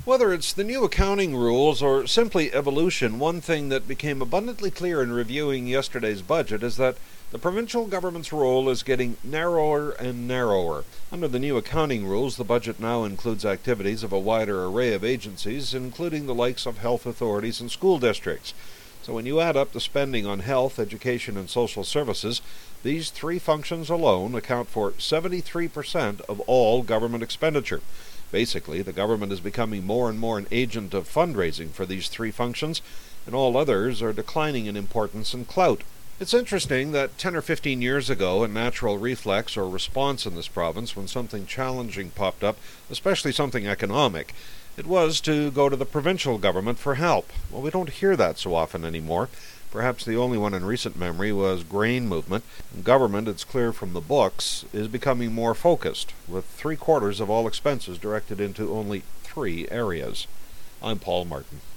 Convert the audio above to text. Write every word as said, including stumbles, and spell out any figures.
Whether it's the new accounting rules or simply evolution, one thing that became abundantly clear in reviewing yesterday's budget is that the provincial government's role is getting narrower and narrower. Under the new accounting rules, the budget now includes activities of a wider array of agencies, including the likes of health authorities and school districts. So when you add up the spending on health, education, and social services, these three functions alone account for seventy-three percent of all government expenditure. Basically, the government is becoming more and more an agent of fundraising for these three functions, and all others are declining in importance and clout. It's interesting that ten or fifteen years ago, a natural reflex or response in this province when something challenging popped up, especially something economic, it was to go to the provincial government for help. Well, we don't hear that so often anymore. Perhaps the only one in recent memory was grain movement. Government, it's clear from the books, is becoming more focused, with three quarters of all expenses directed into only three areas. I'm Paul Martin.